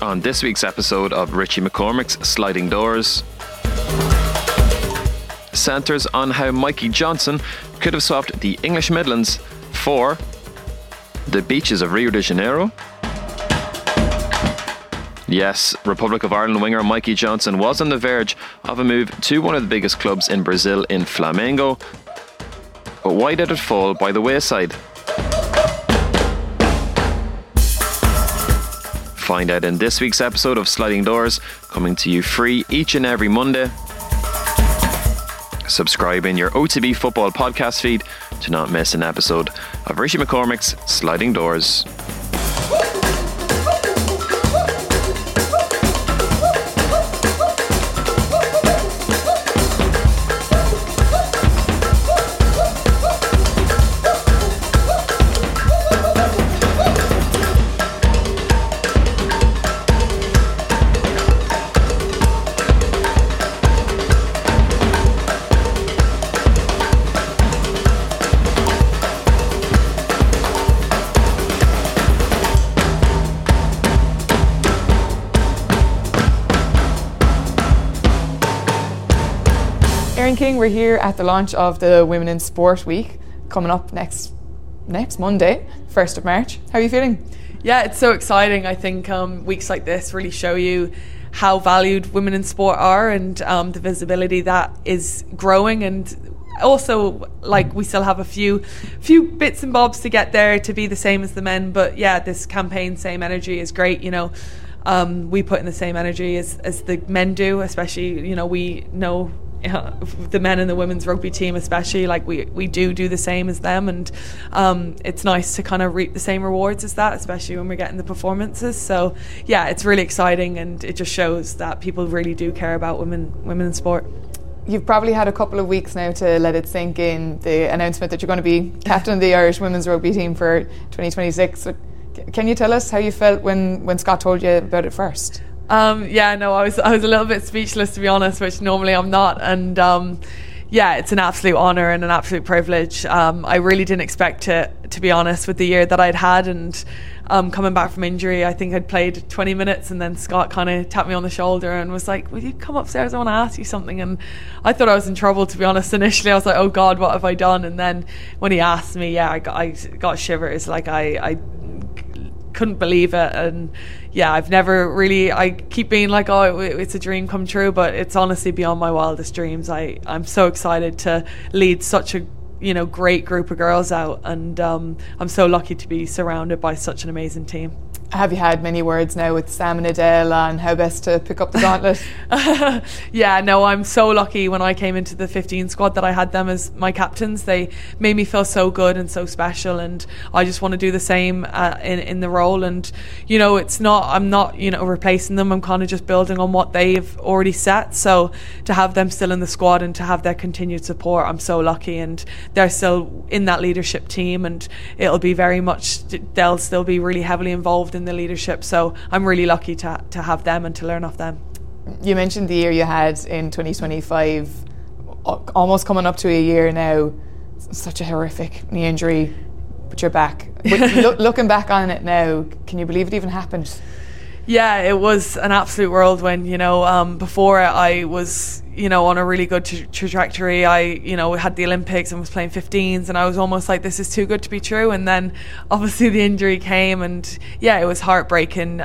on this week's episode of Richie McCormick's Sliding Doors. Centres on how Mikey Johnson could have swapped the English Midlands for the beaches of Rio de Janeiro. Yes, Republic of Ireland winger Mikey Johnson was on the verge of a move to one of the biggest clubs in Brazil in Flamengo. But why did it fall by the wayside? Find out in this week's episode of Sliding Doors, coming to you free each and every Monday. Subscribe in your OTB football podcast feed to not miss an episode of Richie McCormick's Sliding Doors. King, we're here at the launch of the Women in Sport Week coming up next Monday, 1st of March. How are you feeling? Yeah, it's so exciting. I think weeks like this really show you how valued women in sport are, and the visibility that is growing, and also like we still have a few bits and bobs to get there to be the same as the men. But yeah, this campaign, Same Energy, is great. You know, we put in the same energy as the men do, especially, you know, we know the men and the women's rugby team especially, like we do the same as them, and it's nice to kind of reap the same rewards as that, especially when we're getting the performances. So yeah, it's really exciting, and it just shows that people really do care about women in sport. You've probably had a couple of weeks now to let it sink in, the announcement that you're going to be captain of the Irish women's rugby team for 2026. So can you tell us how you felt when Scott told you about it first? Yeah, no, I was a little bit speechless, to be honest, which normally I'm not, and yeah, it's an absolute honour and an absolute privilege. I really didn't expect it, to be honest, with the year that I'd had, and coming back from injury, I think I'd played 20 minutes, and then Scott kind of tapped me on the shoulder and was like, will you come upstairs, I want to ask you something. And I thought I was in trouble, to be honest. Initially I was like, oh God, what have I done? And then when he asked me, yeah, I got shivers, like I couldn't believe it. And yeah, I've never really, I keep being like, oh, it's a dream come true, but it's honestly beyond my wildest dreams. I'm so excited to lead such a, you know, great group of girls out, and I'm so lucky to be surrounded by such an amazing team. Have you had many words now with Sam and Adele on how best to pick up the gauntlet? Yeah, no, I'm so lucky. When I came into the 15 squad that I had them as my captains, they made me feel so good and so special, and I just want to do the same in the role. And you know, I'm not you know, replacing them. I'm kind of just building on what they've already set. So to have them still in the squad and to have their continued support, I'm so lucky. And they're still in that leadership team, and it'll be very much, they'll still be really heavily involved in the leadership. So I'm really lucky to have them and to learn off them. You mentioned the year you had in 2025, almost coming up to a year now. Such a horrific knee injury, but you're back. Looking back on it now, can you believe it even happened? Yeah, it was an absolute whirlwind. You know, before I was, you know, on a really good trajectory. I, you know, had the Olympics and was playing 15s, and I was almost like, this is too good to be true. And then obviously the injury came, and yeah, it was heartbreaking.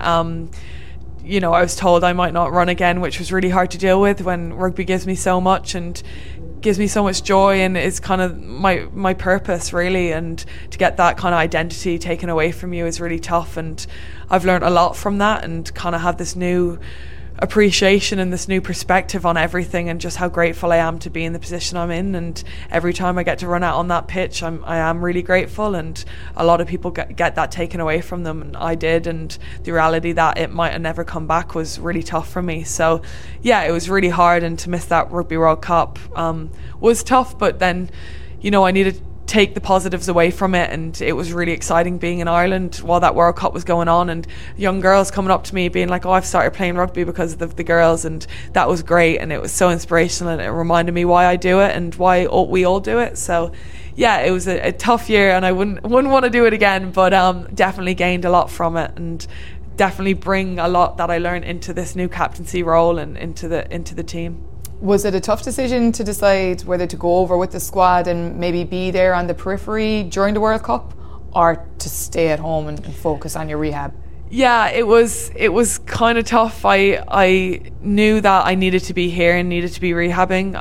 You know, I was told I might not run again, which was really hard to deal with when rugby gives me so much and gives me so much joy, and is kind of my purpose, really. And to get that kind of identity taken away from you is really tough, and I've learned a lot from that, and kind of have this new appreciation and this new perspective on everything, and just how grateful I am to be in the position I'm in. And every time I get to run out on that pitch, I am really grateful, and a lot of people get that taken away from them, and I did, and the reality that it might have never come back was really tough for me. So yeah, it was really hard, and to miss that Rugby World Cup was tough, but then, you know, I needed take the positives away from it, and it was really exciting being in Ireland while that World Cup was going on, and young girls coming up to me being like, oh, I've started playing rugby because of the girls, and that was great, and it was so inspirational, and it reminded me why I do it and why we all do it. So yeah, it was a tough year, and I wouldn't want to do it again, but definitely gained a lot from it, and definitely bring a lot that I learned into this new captaincy role and into the team. Was it a tough decision to decide whether to go over with the squad and maybe be there on the periphery during the World Cup, or to stay at home and focus on your rehab? Yeah, it was kind of tough. I knew that I needed to be here and needed to be rehabbing.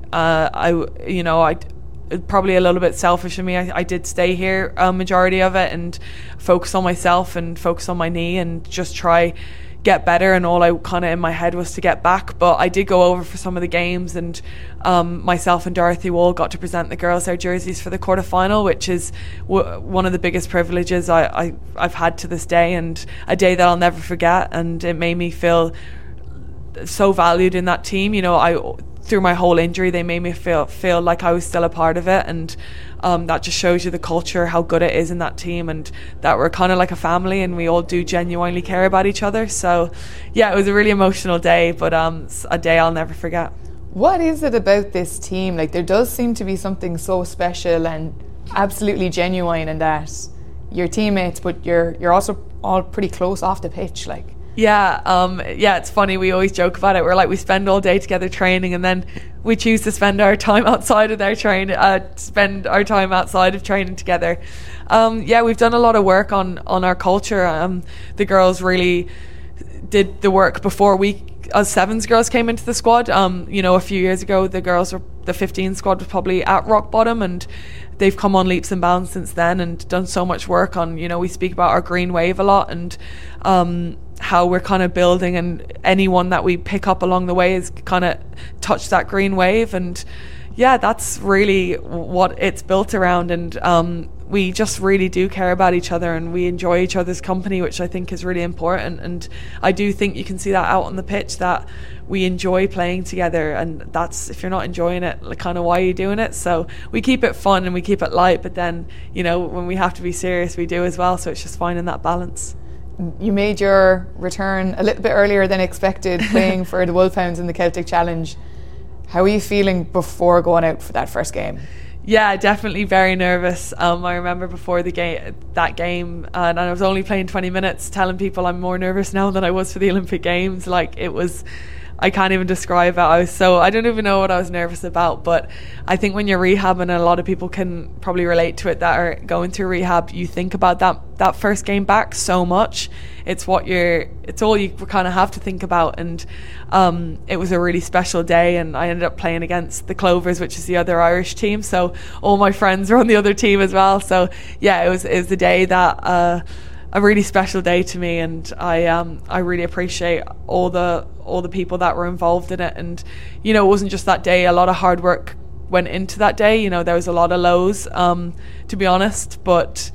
I probably a little bit selfish of me. I did stay here majority of it and focus on myself and focus on my knee and just try get better, and all I kind of in my head was to get back. But I did go over for some of the games, and myself and Dorothy Wall got to present the girls their jerseys for the quarterfinal, which is one of the biggest privileges I've had to this day, and a day that I'll never forget. And it made me feel so valued in that team. Through my whole injury, they made me feel like I was still a part of it, and that just shows you the culture, how good it is in that team, and that we're kind of like a family and we all do genuinely care about each other. So yeah, it was a really emotional day, but a day I'll never forget. What is it about this team? Like, there does seem to be something so special and absolutely genuine in that you're teammates, but you're also all pretty close off the pitch, like. Yeah, it's funny, we always joke about it. We're like, we spend all day together training, and then we choose to spend our time outside of their training, together. We've done a lot of work on our culture. The girls really did the work before us Sevens girls came into the squad. A few years ago, the 15 squad was probably at rock bottom, and they've come on leaps and bounds since then and done so much work on, we speak about our green wave a lot, and how we're kind of building, and anyone that we pick up along the way is kind of touch that green wave. And yeah, that's really what it's built around. And we just really do care about each other, and we enjoy each other's company, which I think is really important. And I do think you can see that out on the pitch, that we enjoy playing together, and that's, if you're not enjoying it, like, kind of why are you doing it? So we keep it fun and we keep it light, but then when we have to be serious, we do as well. So it's just finding that balance. You made your return a little bit earlier than expected, playing for the Wolfhounds in the Celtic Challenge. How are you feeling before going out for that first game? Yeah, definitely very nervous. I remember before that game, and I was only playing 20 minutes, telling people I'm more nervous now than I was for the Olympic Games. Like, it was, I can't even describe it. I don't even know what I was nervous about. But I think when you're rehabbing, and a lot of people can probably relate to it that are going through rehab, you think about that first game back so much. It's all you kind of have to think about. And it was a really special day, and I ended up playing against the Clovers, which is the other Irish team. So all my friends were on the other team as well. So yeah, it was the day that a really special day to me, and I really appreciate all the people that were involved in it. And it wasn't just that day. A lot of hard work went into that day. There was a lot of lows, to be honest, but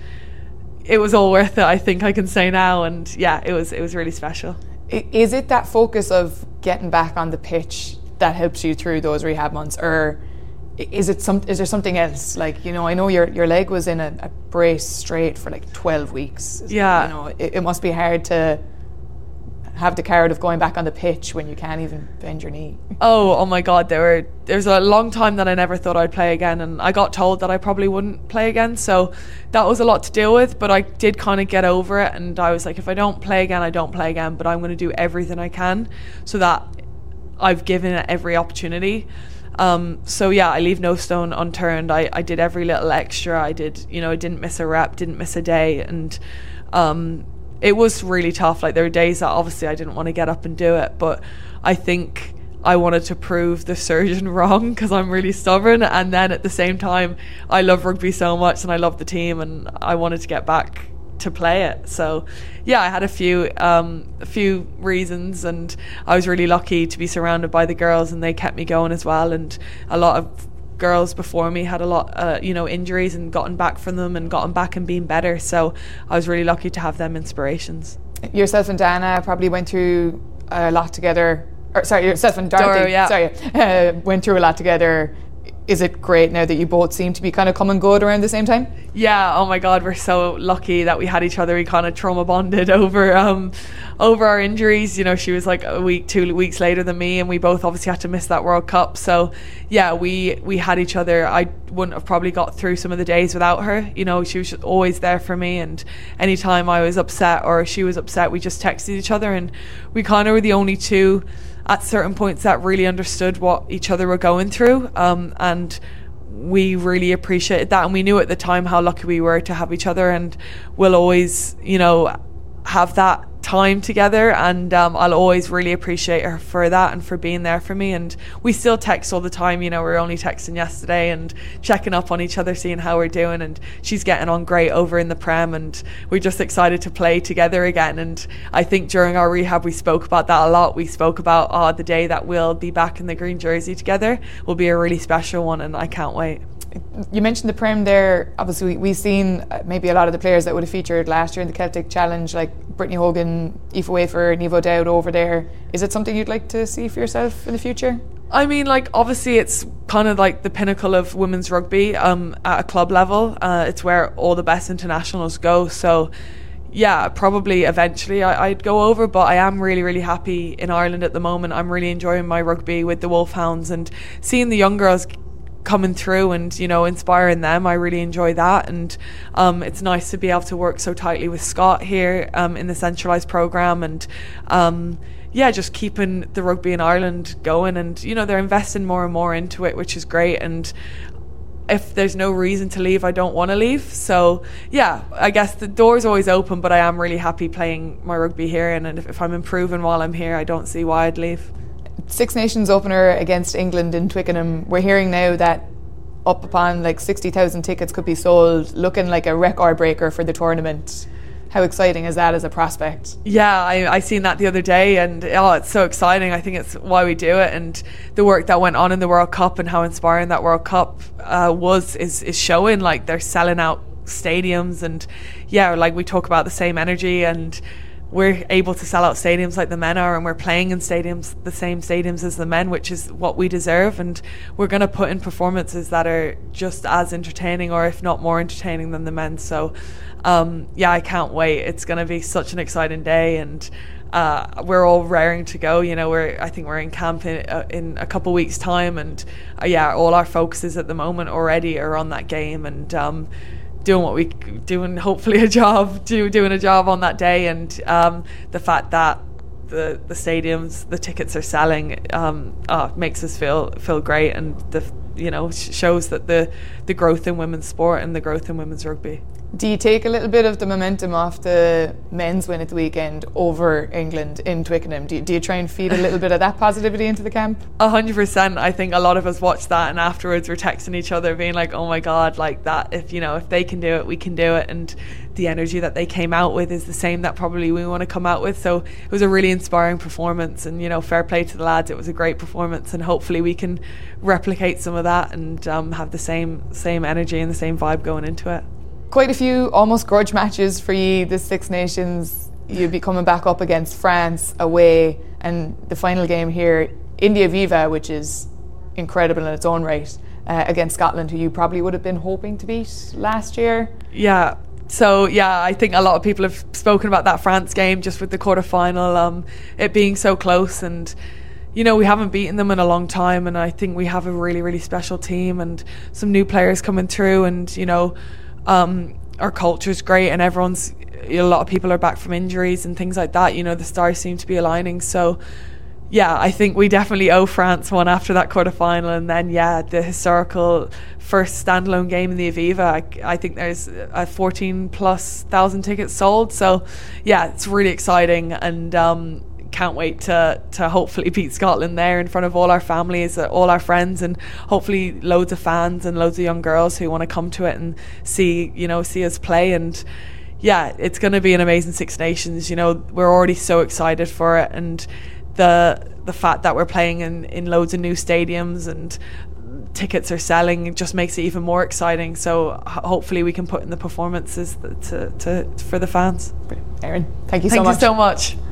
it was all worth it, I think I can say now. And yeah, it was really special. Is it that focus of getting back on the pitch that helps you through those rehab months, or is there something else? Like, I know your leg was in a brace straight for like 12 weeks. Yeah. It must be hard to have the carrot of going back on the pitch when you can't even bend your knee. Oh my God, there's a long time that I never thought I'd play again, and I got told that I probably wouldn't play again, so that was a lot to deal with. But I did kind of get over it, and I was like, if I don't play again, I don't play again, but I'm going to do everything I can so that I've given it every opportunity. So yeah, I leave no stone unturned. I did every little extra. I didn't miss a rep, didn't miss a day, and it was really tough. Like, there were days that obviously I didn't want to get up and do it, but I think I wanted to prove the surgeon wrong, because I'm really stubborn. And then at the same time, I love rugby so much, and I love the team, and I wanted to get back to play it. So yeah, I had a few reasons, and I was really lucky to be surrounded by the girls, and they kept me going as well. And a lot of girls before me had a lot injuries and gotten back from them and gotten back and been better, so I was really lucky to have them inspirations. Yourself and Dana probably went through a lot together, yourself and Dorothy, Dora, yeah. went through a lot together is it great now that you both seem to be kind of coming good around the same time? Yeah, oh my God, we're so lucky that we had each other. We kind of trauma bonded over our injuries. You know, she was like a week, 2 weeks later than me, and we both obviously had to miss that World Cup. So yeah, we had each other. I wouldn't have probably got through some of the days without her. You know, she was just always there for me, and anytime I was upset or she was upset, we just texted each other, and we kind of were the only two at certain points that really understood what each other were going through, and we really appreciated that, and we knew at the time how lucky we were to have each other, and we'll always, you know, have that time together, and I'll always really appreciate her for that and for being there for me. And we still text all the time. You know, we were only texting yesterday and checking up on each other, seeing how we're doing, and she's getting on great over in the Prem, and we're just excited to play together again. And I think during our rehab we spoke about that a lot. We spoke about the day that we'll be back in the green jersey together will be a really special one, and I can't wait. You mentioned the Prem there. Obviously, we've seen maybe a lot of the players that would have featured last year in the Celtic Challenge, like Brittany Hogan, Aoife Wafer, Niamh O'Dowd over there. Is it something you'd like to see for yourself in the future? I mean, like, obviously it's kind of like the pinnacle of women's rugby at a club level. It's where all the best internationals go. So yeah, probably eventually I'd go over, but I am really, really happy in Ireland at the moment. I'm really enjoying my rugby with the Wolfhounds, and seeing the young girls coming through and, you know, inspiring them. I really enjoy that, and it's nice to be able to work so tightly with Scott here in the centralised programme, and yeah, just keeping the rugby in Ireland going. And, you know, they're investing more and more into it, which is great, and if there's no reason to leave, I don't want to leave. So yeah, I guess the door's always open, but I am really happy playing my rugby here, and if I'm improving while I'm here, I don't see why I'd leave. Six Nations opener against England in Twickenham. We're hearing now that up upon like 60,000 tickets could be sold, looking like a record breaker for the tournament. How exciting is that as a prospect? Yeah, I seen that the other day, and it's so exciting. I think it's why we do it, and the work that went on in the World Cup and how inspiring that World Cup is showing. Like, they're selling out stadiums, and yeah, like we talk about the same energy, and we're able to sell out stadiums like the men are, and we're playing in stadiums, the same stadiums as the men, which is what we deserve, and we're going to put in performances that are just as entertaining, or if not more entertaining than the men. So yeah, I can't wait. It's going to be such an exciting day, and we're all raring to go. You know, I think we're in camp in a couple of weeks' time, and yeah, all our focuses at the moment already are on that game, and doing what we doing, hopefully doing a job on that day. And the fact that the stadiums, the tickets are selling, makes us feel great, and shows that the growth in women's sport and the growth in women's rugby. Do you take a little bit of the momentum off the men's win at the weekend over England in Twickenham? Do you try and feed a little bit of that positivity into the camp? 100%. I think a lot of us watched that, and afterwards we're texting each other being like, oh my God, like that, if they can do it, we can do it. And the energy that they came out with is the same that probably we want to come out with. So it was a really inspiring performance, and fair play to the lads. It was a great performance, and hopefully we can replicate some of that and have the same energy and the same vibe going into it. Quite a few almost grudge matches for you this Six Nations. You'll be coming back up against France away, and the final game here, India Viva, which is incredible in its own right, against Scotland, who you probably would have been hoping to beat last year. Yeah. So yeah, I think a lot of people have spoken about that France game just with the quarterfinal, it being so close, and we haven't beaten them in a long time, and I think we have a really, really special team and some new players coming through, and our culture's great, and a lot of people are back from injuries and things like that. The stars seem to be aligning. So yeah, I think we definitely owe France one after that quarterfinal, and then the historical first standalone game in the Aviva. I think there's 14,000+ tickets sold. So yeah, it's really exciting, and can't wait to hopefully beat Scotland there in front of all our families, all our friends, and hopefully loads of fans and loads of young girls who want to come to it and see us play. And yeah, it's going to be an amazing Six Nations. We're already so excited for it, and the fact that we're playing in loads of new stadiums and tickets are selling, it just makes it even more exciting. So hopefully we can put in the performances for the fans. Erin, thank you so much. Thank you so much.